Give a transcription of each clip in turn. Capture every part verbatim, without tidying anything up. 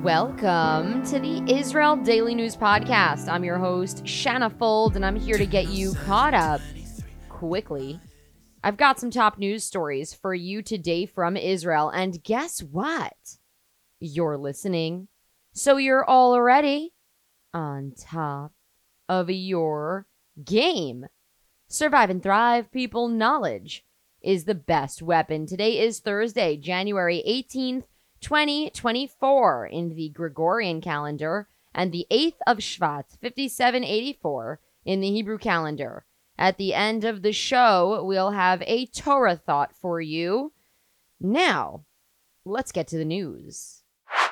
Welcome to the Israel Daily News Podcast. I'm your host, Shanna Fold, and I'm here to get you caught up quickly. I've got some top news stories for you today from Israel, and guess what? You're listening, so you're already on top of your game. Survive and thrive, people. Knowledge is the best weapon. Today is Thursday, January eighteenth, twenty twenty-four in the Gregorian calendar, and the eighth of Shvat, fifty-seven eighty-four in the Hebrew calendar. At the end of the show, we'll have a Torah thought for you. Now, let's get to the news.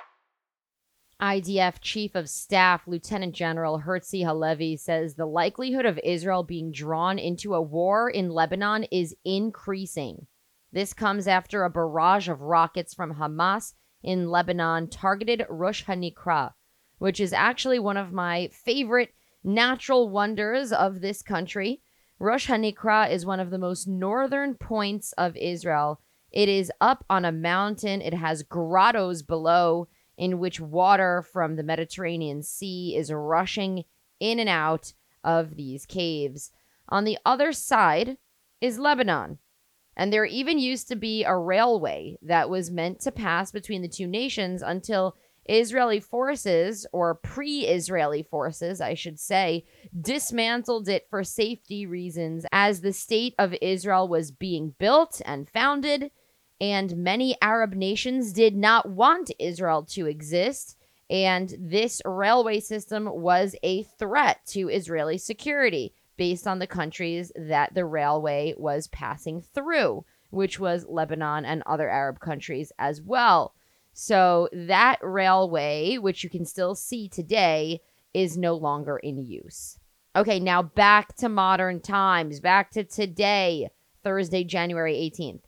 I D F Chief of Staff Lieutenant General Herzi Halevi says the likelihood of Israel being drawn into a war in Lebanon is increasing. This comes after a barrage of rockets from Hamas in Lebanon targeted Rosh HaNikra, which is actually one of my favorite natural wonders of this country. Rosh HaNikra is one of the most northern points of Israel. It is up on a mountain. It has grottos below in which water from the Mediterranean Sea is rushing in and out of these caves. On the other side is Lebanon. And there even used to be a railway that was meant to pass between the two nations until Israeli forces, or pre-Israeli forces, I should say, dismantled it for safety reasons as the state of Israel was being built and founded, and many Arab nations did not want Israel to exist, and this railway system was a threat to Israeli security, based on the countries that the railway was passing through, which was Lebanon and other Arab countries as well. So that railway, which you can still see today, is no longer in use. Okay, now back to modern times, back to today, Thursday, January eighteenth.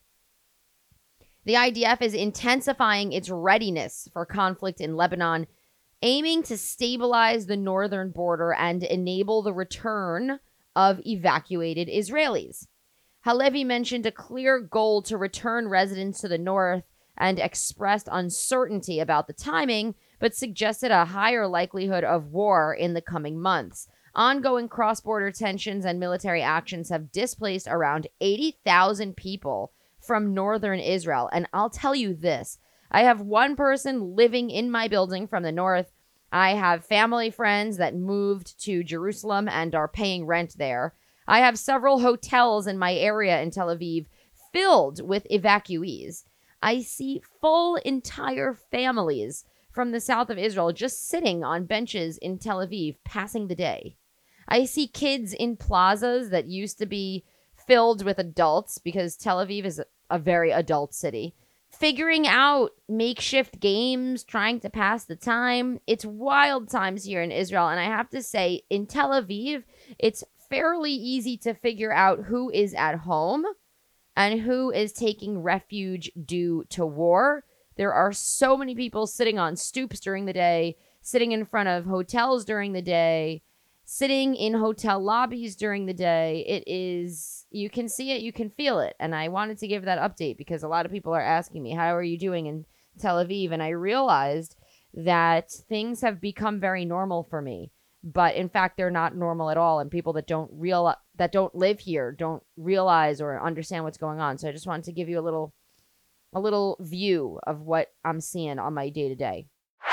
The I D F is intensifying its readiness for conflict in Lebanon, aiming to stabilize the northern border and enable the return of evacuated Israelis. Halevi mentioned a clear goal to return residents to the north and expressed uncertainty about the timing, but suggested a higher likelihood of war in the coming months. Ongoing cross-border tensions and military actions have displaced around eighty thousand people from northern Israel. And I'll tell you this, I have one person living in my building from the north. I have family friends that moved to Jerusalem and are paying rent there. I have several hotels in my area in Tel Aviv filled with evacuees. I see full entire families from the south of Israel just sitting on benches in Tel Aviv passing the day. I see kids in plazas that used to be filled with adults because Tel Aviv is a very adult city, figuring out makeshift games, trying to pass the time. It's wild times here in Israel. And I have to say, in Tel Aviv, it's fairly easy to figure out who is at home and who is taking refuge due to war. There are so many people sitting on stoops during the day, sitting in front of hotels during the day, sitting in hotel lobbies during the day. It is, you can see it, you can feel it. And I wanted to give that update because a lot of people are asking me, how are you doing in Tel Aviv? And I realized that things have become very normal for me. But in fact, they're not normal at all. And people that don't real that don't live here don't realize or understand what's going on. So I just wanted to give you a little, a little view of what I'm seeing on my day to day.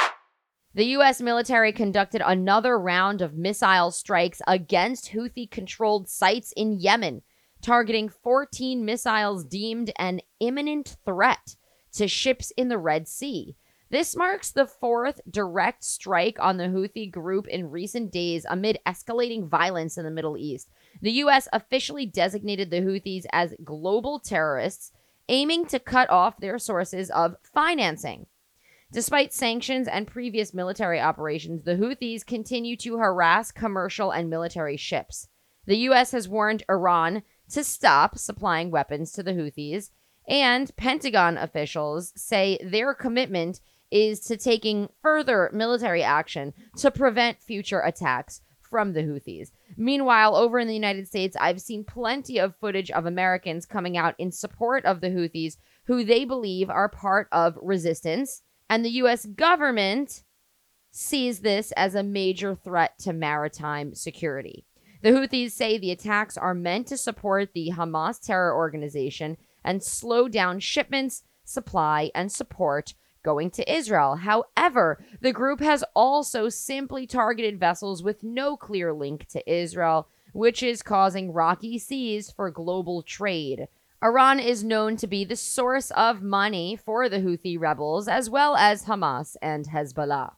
The U S military conducted another round of missile strikes against Houthi-controlled sites in Yemen, targeting fourteen missiles deemed an imminent threat to ships in the Red Sea. This marks the fourth direct strike on the Houthi group in recent days amid escalating violence in the Middle East. The U S officially designated the Houthis as global terrorists, aiming to cut off their sources of financing. Despite sanctions and previous military operations, the Houthis continue to harass commercial and military ships. The U S has warned Iran to stop supplying weapons to the Houthis, and Pentagon officials say their commitment is to taking further military action to prevent future attacks from the Houthis. Meanwhile, over in the United States, I've seen plenty of footage of Americans coming out in support of the Houthis, who they believe are part of resistance And the U S government sees this as a major threat to maritime security. The Houthis say the attacks are meant to support the Hamas terror organization and slow down shipments, supply, and support going to Israel. However, the group has also simply targeted vessels with no clear link to Israel, which is causing rocky seas for global trade. Iran is known to be the source of money for the Houthi rebels, as well as Hamas and Hezbollah.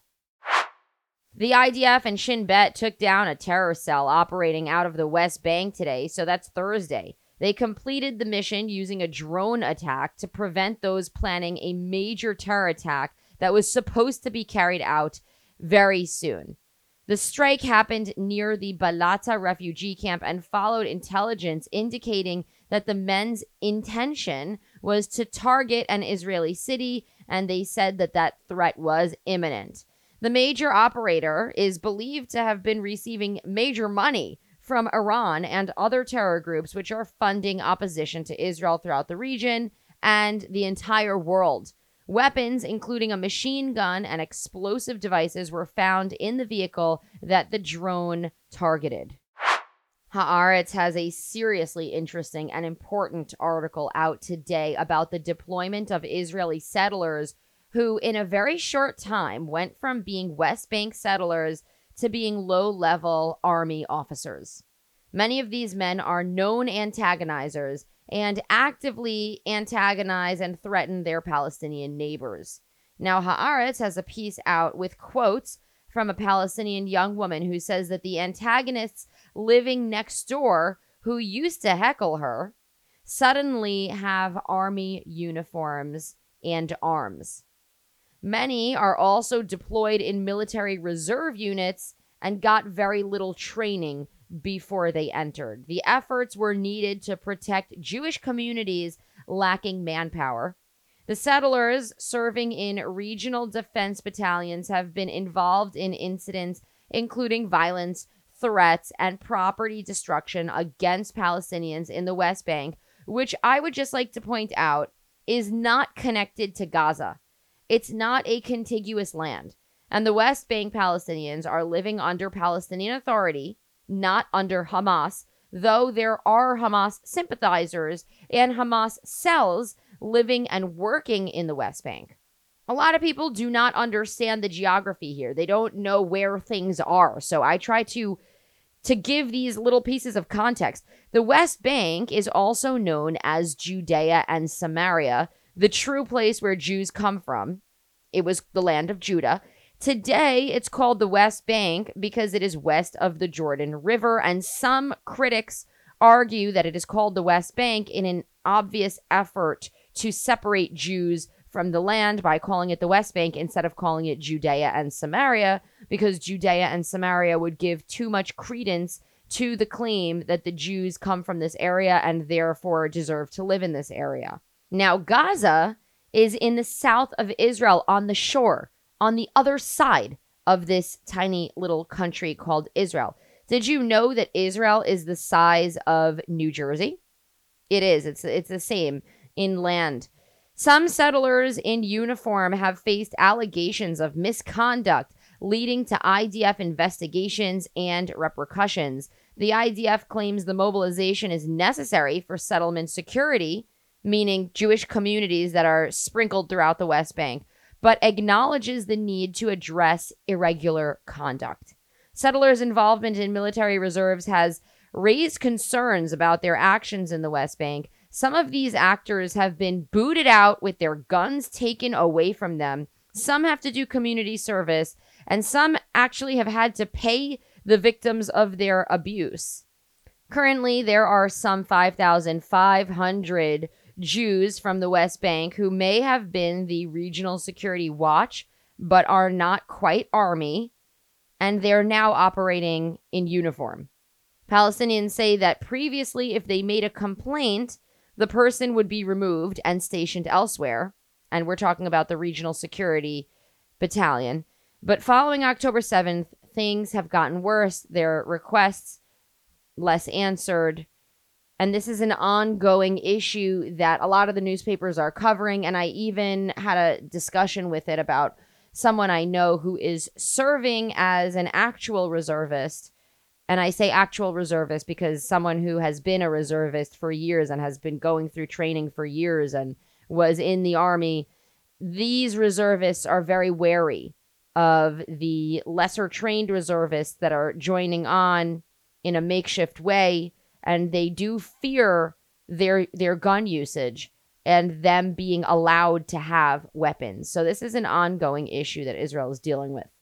The I D F and Shin Bet took down a terror cell operating out of the West Bank today, so that's Thursday. They completed the mission using a drone attack to prevent those planning a major terror attack that was supposed to be carried out very soon. The strike happened near the Balata refugee camp and followed intelligence indicating that the men's intention was to target an Israeli city, and they said that that threat was imminent. The major operator is believed to have been receiving major money from Iran and other terror groups which are funding opposition to Israel throughout the region and the entire world. Weapons, including a machine gun and explosive devices, were found in the vehicle that the drone targeted. Haaretz has a seriously interesting and important article out today about the deployment of Israeli settlers who, in a very short time, went from being West Bank settlers to being low-level army officers. Many of these men are known antagonizers and actively antagonize and threaten their Palestinian neighbors. Now, Haaretz has a piece out with quotes from a Palestinian young woman who says that the antagonists living next door, who used to heckle her, suddenly have army uniforms and arms. Many are also deployed in military reserve units and got very little training before they entered. The efforts were needed to protect Jewish communities lacking manpower. The settlers serving in regional defense battalions have been involved in incidents including violence, threats, and property destruction against Palestinians in the West Bank, which I would just like to point out is not connected to Gaza. It's not a contiguous land. And the West Bank Palestinians are living under Palestinian Authority, not under Hamas, though there are Hamas sympathizers and Hamas cells living and working in the West Bank. A lot of people do not understand the geography here. They don't know where things are. So I try to, to give these little pieces of context. The West Bank is also known as Judea and Samaria, the true place where Jews come from. It was the land of Judah. Today, it's called the West Bank because it is west of the Jordan River, and some critics argue that it is called the West Bank in an obvious effort to separate Jews from the land by calling it the West Bank instead of calling it Judea and Samaria, because Judea and Samaria would give too much credence to the claim that the Jews come from this area and therefore deserve to live in this area. Now, Gaza is in the south of Israel on the shore, on the other side of this tiny little country called Israel. Did you know that Israel is the size of New Jersey? It is. It's, it's the same in land. Some settlers in uniform have faced allegations of misconduct, leading to I D F investigations and repercussions. The I D F claims the mobilization is necessary for settlement security, meaning Jewish communities that are sprinkled throughout the West Bank, but acknowledges the need to address irregular conduct. Settlers' involvement in military reserves has raised concerns about their actions in the West Bank. Some of these actors have been booted out with their guns taken away from them. Some have to do community service, and some actually have had to pay the victims of their abuse. Currently, there are some five thousand five hundred Jews from the West Bank who may have been the Regional Security Watch, but are not quite army, and they're now operating in uniform. Palestinians say that previously, if they made a complaint, the person would be removed and stationed elsewhere, and we're talking about the Regional Security Battalion. But following October seventh, things have gotten worse. Their requests less answered, And this is an ongoing issue that a lot of the newspapers are covering. And I even had a discussion with it about someone I know who is serving as an actual reservist. And I say actual reservist because someone who has been a reservist for years and has been going through training for years and was in the Army. These reservists are very wary of the lesser trained reservists that are joining on in a makeshift way. And they do fear their their gun usage and them being allowed to have weapons. So this is an ongoing issue that Israel is dealing with.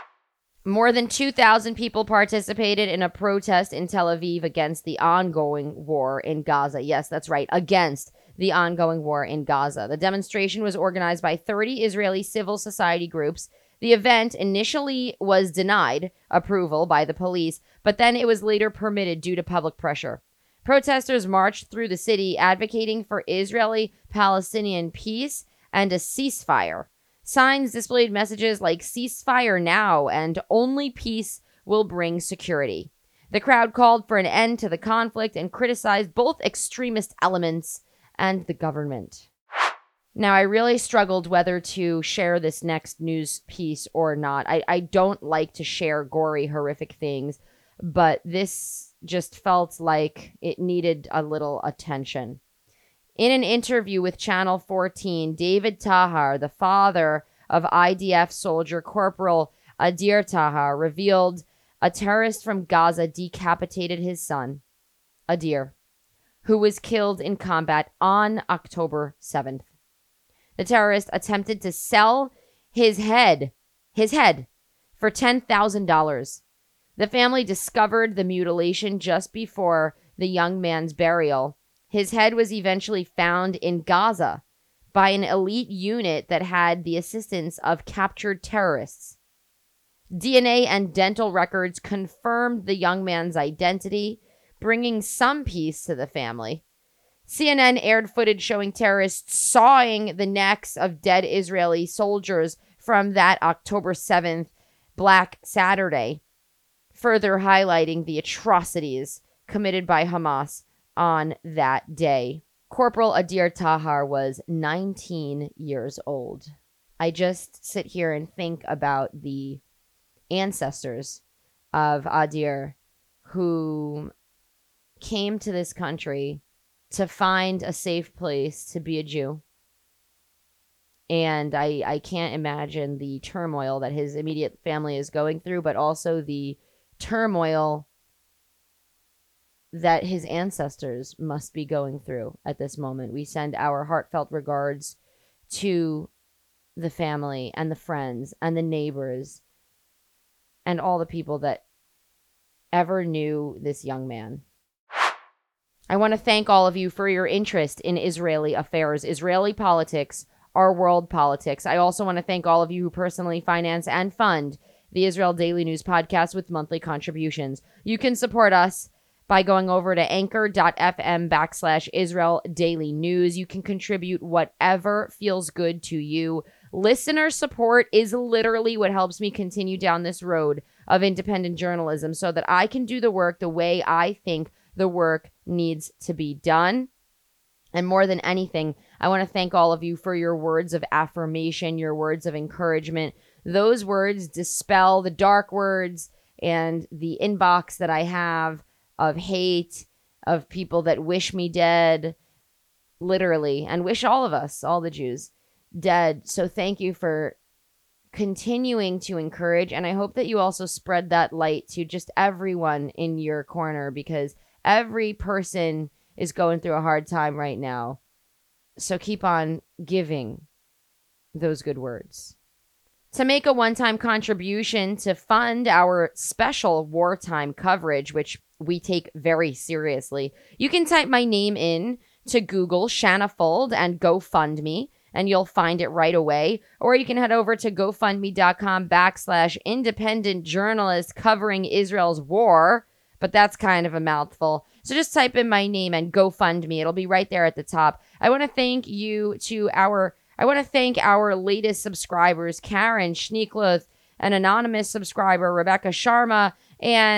More than two thousand people participated in a protest in Tel Aviv against the ongoing war in Gaza. Yes, that's right, against the ongoing war in Gaza. The demonstration was organized by thirty Israeli civil society groups. The event initially was denied approval by the police, but then it was later permitted due to public pressure. Protesters marched through the city advocating for Israeli-Palestinian peace and a ceasefire. Signs displayed messages like ceasefire now and only peace will bring security. The crowd called for an end to the conflict and criticized both extremist elements and the government. Now, I really struggled whether to share this next news piece or not. I, I don't like to share gory, horrific things, but this just felt like it needed a little attention. In an interview with Channel fourteen, David Tahar, the father of I D F soldier Corporal Adir Tahar, revealed a terrorist from Gaza decapitated his son, Adir, who was killed in combat on October seventh. The terrorist attempted to sell his head, his head, for ten thousand dollars. The family discovered the mutilation just before the young man's burial. His head was eventually found in Gaza by an elite unit that had the assistance of captured terrorists. D N A and dental records confirmed the young man's identity, bringing some peace to the family. C N N aired footage showing terrorists sawing the necks of dead Israeli soldiers from that October seventh Black Saturday, further highlighting the atrocities committed by Hamas on that day. Corporal Adir Tahar was nineteen years old. I just sit here and think about the ancestors of Adir who came to this country to find a safe place to be a Jew. And I, I can't imagine the turmoil that his immediate family is going through, but also the turmoil that his ancestors must be going through at this moment. We send our heartfelt regards to the family and the friends and the neighbors and all the people that ever knew this young man. I want to thank all of you for your interest in Israeli affairs, Israeli politics, our world politics. I also want to thank all of you who personally finance and fund the Israel Daily News podcast with monthly contributions. You can support us by going over to anchor.fm backslash Israel Daily News. You can contribute whatever feels good to you. Listener support is literally what helps me continue down this road of independent journalism so that I can do the work the way I think the work needs to be done. And more than anything, I want to thank all of you for your words of affirmation, your words of encouragement. Those words dispel the dark words and the inbox that I have of hate, of people that wish me dead, literally, and wish all of us, all the Jews, dead. So thank you for continuing to encourage. And I hope that you also spread that light to just everyone in your corner, because every person is going through a hard time right now. So keep on giving those good words. To make a one-time contribution to fund our special wartime coverage, which we take very seriously, you can type my name in to Google Shanna Fold and GoFundMe, and you'll find it right away. Or you can head over to GoFundMe.com backslash independent journalist covering Israel's war. But that's kind of a mouthful. So just type in my name and GoFundMe. It'll be right there at the top. I want to thank you to our, I want to thank our latest subscribers, Karen Schneekluth, an anonymous subscriber, Rebecca Sharma, and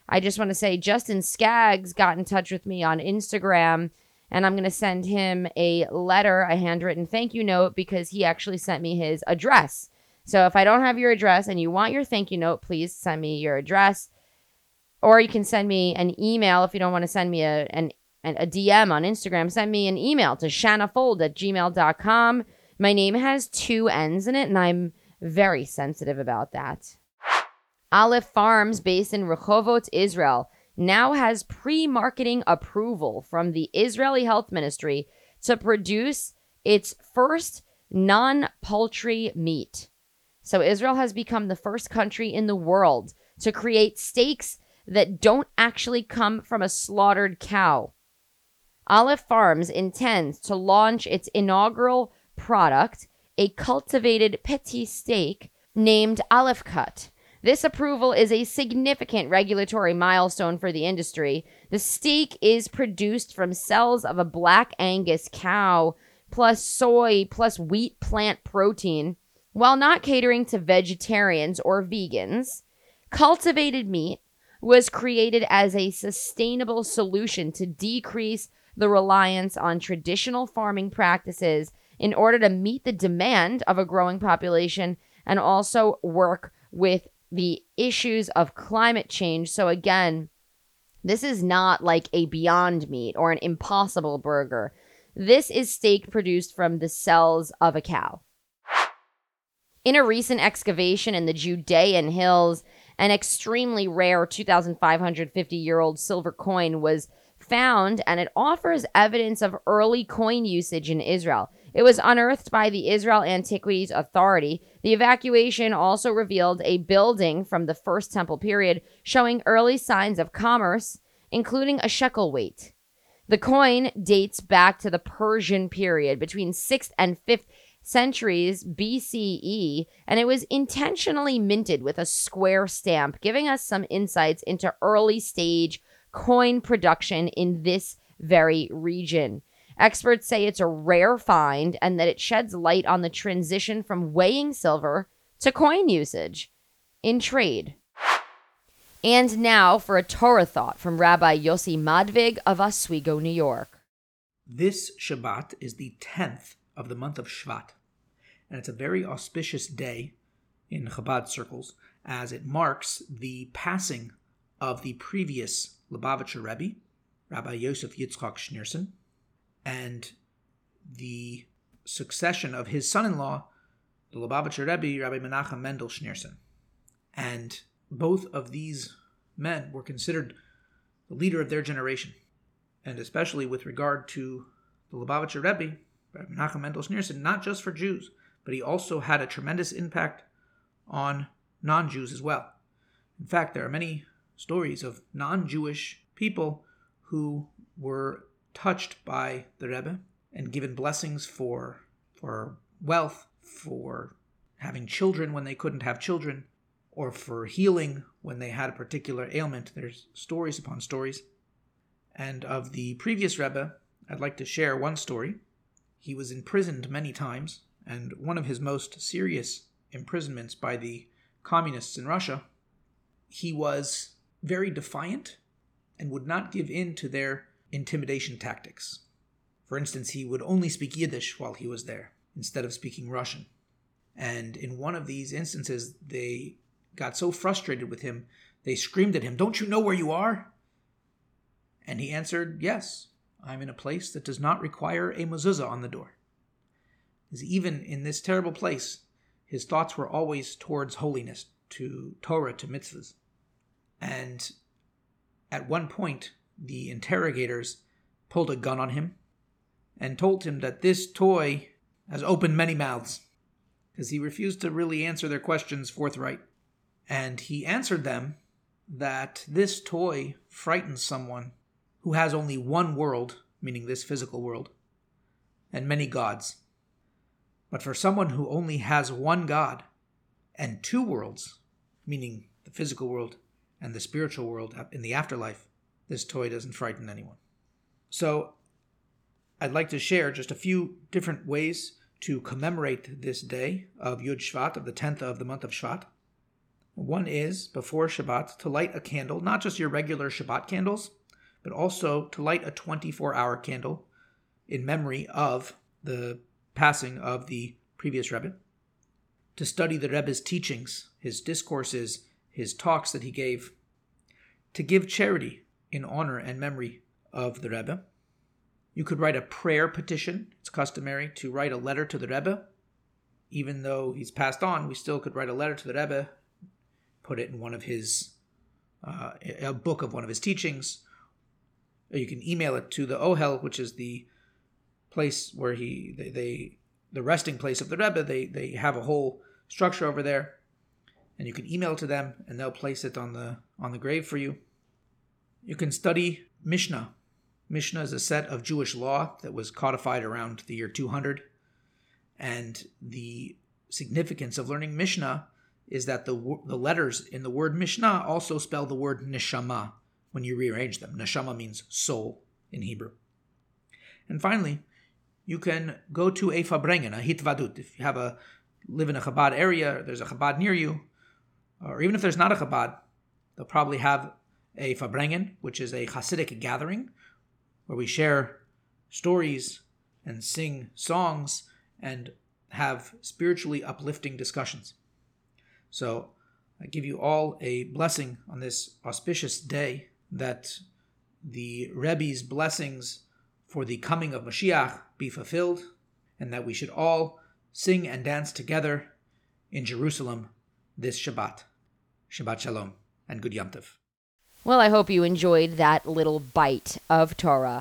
I just want to say Justin Skaggs got in touch with me on Instagram, and I'm going to send him a letter, a handwritten thank you note, because he actually sent me his address. So if I don't have your address and you want your thank you note, please send me your address. Or you can send me an email if you don't want to send me a an, a D M on Instagram. Send me an email to shanafold at gmail dot com. My name has two N's in it, and I'm very sensitive about that. Aleph Farms, based in Rehovot, Israel, now has pre-marketing approval from the Israeli Health Ministry to produce its first non-poultry meat. So Israel has become the first country in the world to create steaks that don't actually come from a slaughtered cow. Aleph Farms intends to launch its inaugural product, a cultivated petit steak named Aleph Cut. This approval is a significant regulatory milestone for the industry. The steak is produced from cells of a Black Angus cow, plus soy, plus wheat plant protein, while not catering to vegetarians or vegans. Cultivated meat was created as a sustainable solution to decrease the reliance on traditional farming practices in order to meet the demand of a growing population and also work with the issues of climate change. So again, this is not like a Beyond Meat or an Impossible Burger. This is steak produced from the cells of a cow. In a recent excavation in the Judean hills, an extremely rare two thousand five hundred fifty-year-old silver coin was found, and it offers evidence of early coin usage in Israel. It was unearthed by the Israel Antiquities Authority. The evacuation also revealed a building from the First Temple period showing early signs of commerce, including a shekel weight. The coin dates back to the Persian period between sixth and fifth centuries B C E, and it was intentionally minted with a square stamp, giving us some insights into early stage coin production in this very region. Experts say it's a rare find and that it sheds light on the transition from weighing silver to coin usage in trade. And now for a Torah thought from Rabbi Yossi Madvig of Oswego, New York. This Shabbat is the tenth of the month of Shvat, and it's a very auspicious day in Chabad circles as it marks the passing of the previous Lubavitcher Rebbe, Rabbi Yosef Yitzchak Schneerson, and the succession of his son-in-law, the Lubavitcher Rebbe, Rabbi Menachem Mendel Schneerson. And both of these men were considered the leader of their generation, and especially with regard to the Lubavitcher Rebbe, Rabbi Menachem Mendel Schneerson, not just for Jews, but he also had a tremendous impact on non-Jews as well. In fact, there are many stories of non-Jewish people who were touched by the Rebbe and given blessings for, for wealth, for having children when they couldn't have children, or for healing when they had a particular ailment. There's stories upon stories. And of the previous Rebbe, I'd like to share one story. He was imprisoned many times, and one of his most serious imprisonments by the communists in Russia, he was very defiant and would not give in to their intimidation tactics. For instance, he would only speak Yiddish while he was there, instead of speaking Russian. And in one of these instances, they got so frustrated with him, they screamed at him, "Don't you know where you are?" And he answered, "Yes, I'm in a place that does not require a mezuzah on the door." Because even in this terrible place, his thoughts were always towards holiness, to Torah, to mitzvahs. And at one point, the interrogators pulled a gun on him and told him that this toy has opened many mouths, because he refused to really answer their questions forthright. And he answered them that this toy frightens someone who has only one world, meaning this physical world, and many gods. But for someone who only has one God and two worlds, meaning the physical world and the spiritual world in the afterlife, this toy doesn't frighten anyone. So I'd like to share just a few different ways to commemorate this day of Yud Shvat, of the tenth of the month of Shvat. One is, before Shabbat, to light a candle, not just your regular Shabbat candles, but also to light a twenty-four hour candle in memory of the passing of the previous Rebbe, to study the Rebbe's teachings, his discourses, his talks that he gave, to give charity in honor and memory of the Rebbe. You could write a prayer petition. It's customary to write a letter to the Rebbe. Even though he's passed on, we still could write a letter to the Rebbe, put it in one of his, uh, a book of one of his teachings. Or you can email it to the Ohel, which is the place where he, they, they the resting place of the Rebbe. They, they have a whole structure over there. And you can email it to them, and they'll place it on the on the grave for you. You can study Mishnah. Mishnah is a set of Jewish law that was codified around the year two hundred. And the significance of learning Mishnah is that the the letters in the word Mishnah also spell the word neshama when you rearrange them. Neshama means soul in Hebrew. And finally, you can go to a farbrengen, a hitvadut. If you have a live in a Chabad area, there's a Chabad near you, or even if there's not a Chabad, they'll probably have a farbrengen, which is a Hasidic gathering where we share stories and sing songs and have spiritually uplifting discussions. So I give you all a blessing on this auspicious day, that the Rebbe's blessings for the coming of Mashiach be fulfilled, and that we should all sing and dance together in Jerusalem this Shabbat. Shabbat Shalom and Good Yom Tov. Well, I hope you enjoyed that little bite of Torah.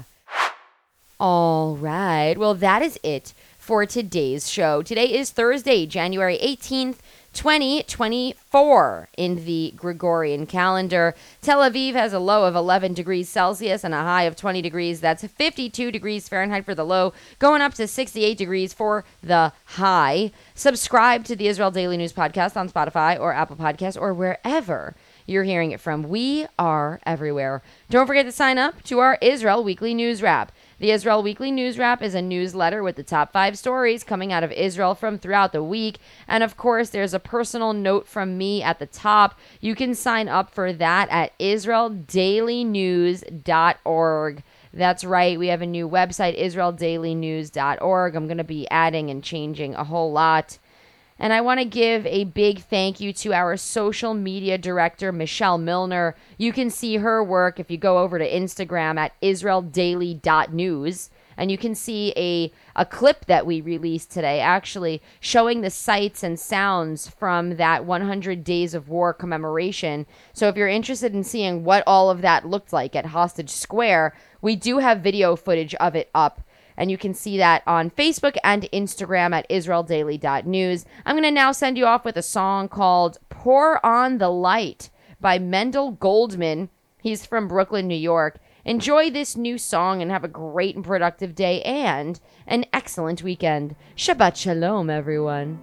All right. Well, that is it for today's show. Today is Thursday, January eighteenth, twenty twenty-four in the Gregorian calendar. Tel Aviv has a low of eleven degrees Celsius and a high of twenty degrees. That's fifty-two degrees Fahrenheit for the low, going up to sixty-eight degrees for the high. Subscribe to the Israel Daily News Podcast on Spotify or Apple Podcasts or wherever you're hearing it from. We are everywhere. Don't forget to sign up to our Israel Weekly News Wrap. The Israel Weekly News Wrap is a newsletter with the top five stories coming out of Israel from throughout the week. And of course, there's a personal note from me at the top. You can sign up for that at israel daily news dot org. That's right. We have a new website, israel daily news dot org. I'm going to be adding and changing a whole lot. And I want to give a big thank you to our social media director, Michelle Milner. You can see her work if you go over to Instagram at israel daily dot news. And you can see a, a clip that we released today, actually showing the sights and sounds from that one hundred Days of War commemoration. So if you're interested in seeing what all of that looked like at Hostage Square, we do have video footage of it up. And you can see that on Facebook and Instagram at israel daily dot news. I'm going to now send you off with a song called Pour on the Light by Mendel Goldman. He's from Brooklyn, New York. Enjoy this new song and have a great and productive day and an excellent weekend. Shabbat Shalom, everyone.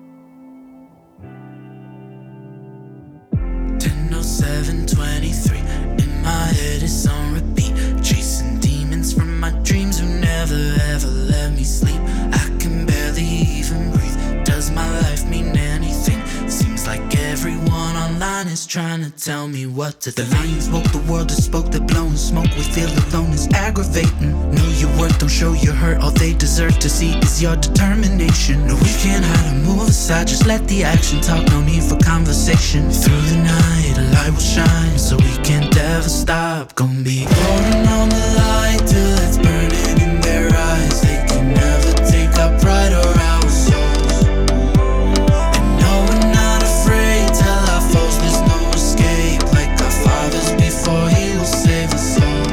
ten oh seven twenty-three in my head is on repeat, chasing demons from my dreams who never ever let me sleep. I can barely even breathe. Does my life mean anything? Seems like everyone online is trying to tell me what to think. The lions woke the world that spoke, that blowing smoke we feel alone is aggravating. Know your worth, don't show your hurt. All they deserve to see is your determination. No, we can't hide or move aside, just let the action talk, no need for conversation. Through the night a light will shine, so we can't ever stop. Gonna be pouring on the light till it's burning in their eyes. They can never take our pride or our souls. And no, we're not afraid, tell our foes there's no escape. Like our fathers before, he will save us all.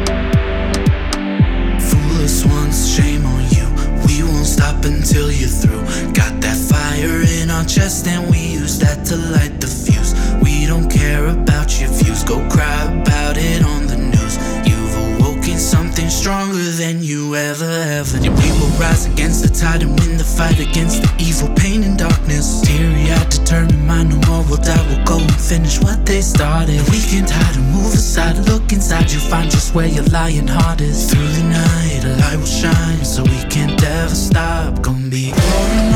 Fool us once, shame on you. We won't stop until you're through. Got that fire in our chest and we use that to light the fuse. We don't care about your views, go cry about it on the news. You've awoken something stronger than you ever, ever knew. We will rise against the tide and win the fight against the evil, pain and darkness. Teary-eyed, determined, mind no more will die. We'll go and finish what they started. We can't hide or move aside, look inside, you'll find just where your lying heart is. Through the night a light will shine, so we can't ever stop. Gonna be pouring